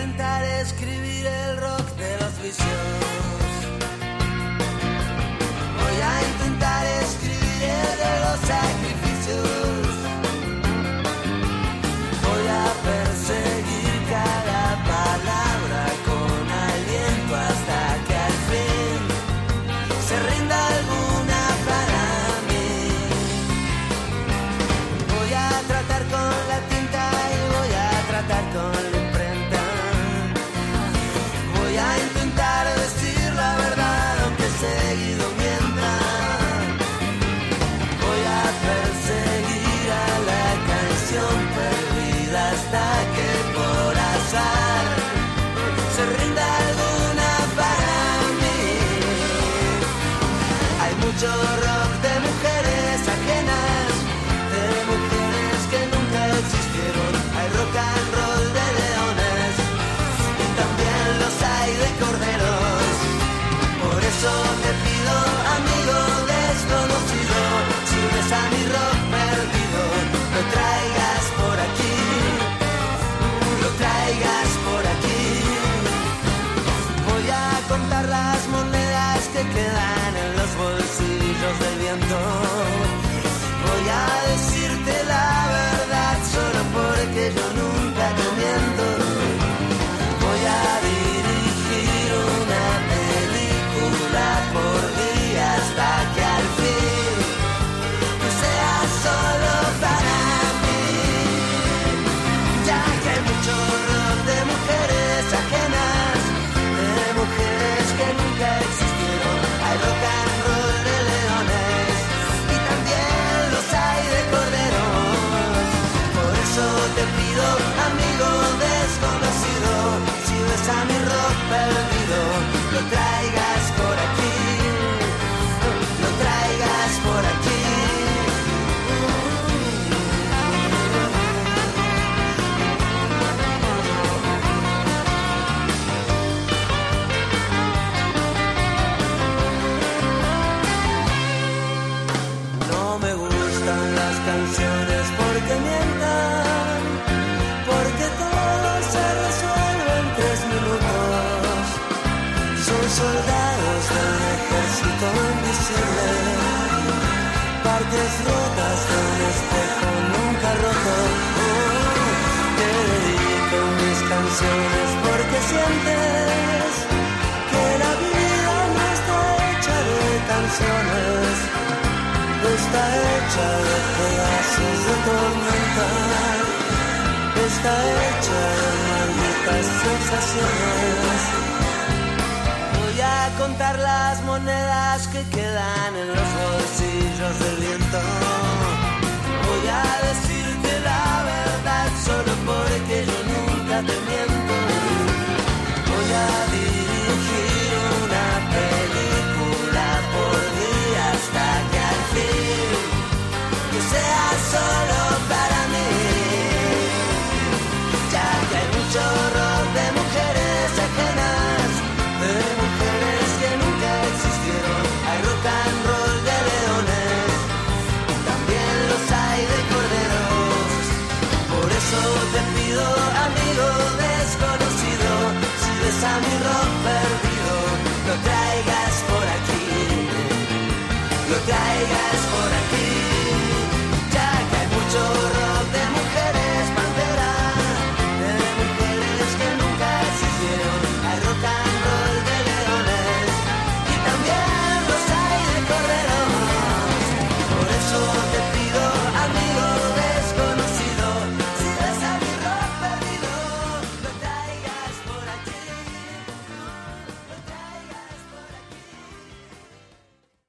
intentar escribir el rock de los vicios. Voy a intentar escribir el de los sacrificios. Voy a perseguir cada palabra con aliento hasta que al fin se rinda alguna para mí. Voy a tratar con la tinta y voy a tratar con la imprenta. Voy a intentar decir la verdad aunque seguido mienta. Voy a perseguir a la canción perdida hasta que por azar se rinda alguna para mí. Hay mucho rock de mujeres ajenas, de mujeres que nunca existieron. Hay rock and roll de leones y también los hay de corderos. Por eso te pido, amigo desconocido, si ves a mi rock perdido, lo traigas por aquí, lo traigas por aquí. Voy a contar las monedas que quedan en los bolsillos del viento. Voy a decirte la verdad solo porque yo nunca te miento. Voy a dirigir una película por día hasta que al fin sea solo para mí. Ya que hay mucho rock de mujeres ajenas, de mujeres que nunca existieron. Hay rock and roll de leones y también los hay de corderos. Por eso te pido, amigo desconocido, si ves a mi rock perdido, lo traigas por aquí, lo traigas por aquí. No me gustan las canciones porque mientan, porque todo se resuelve en 3 minutos. Son soldados de un ejército invisible, partes rotas de un espejo nunca roto. Te dedico mis canciones porque sientes que la vida no está hecha de canciones, está hecha de pedazos de tormenta, está hecha de malditas sensaciones. Voy a contar las monedas que quedan en los bolsillos del viento. Voy a decirte la verdad solo porque yo nunca te miento. Voy a dirigir una película por día hasta que al fin que sea solo para mí. Ya que hay mucho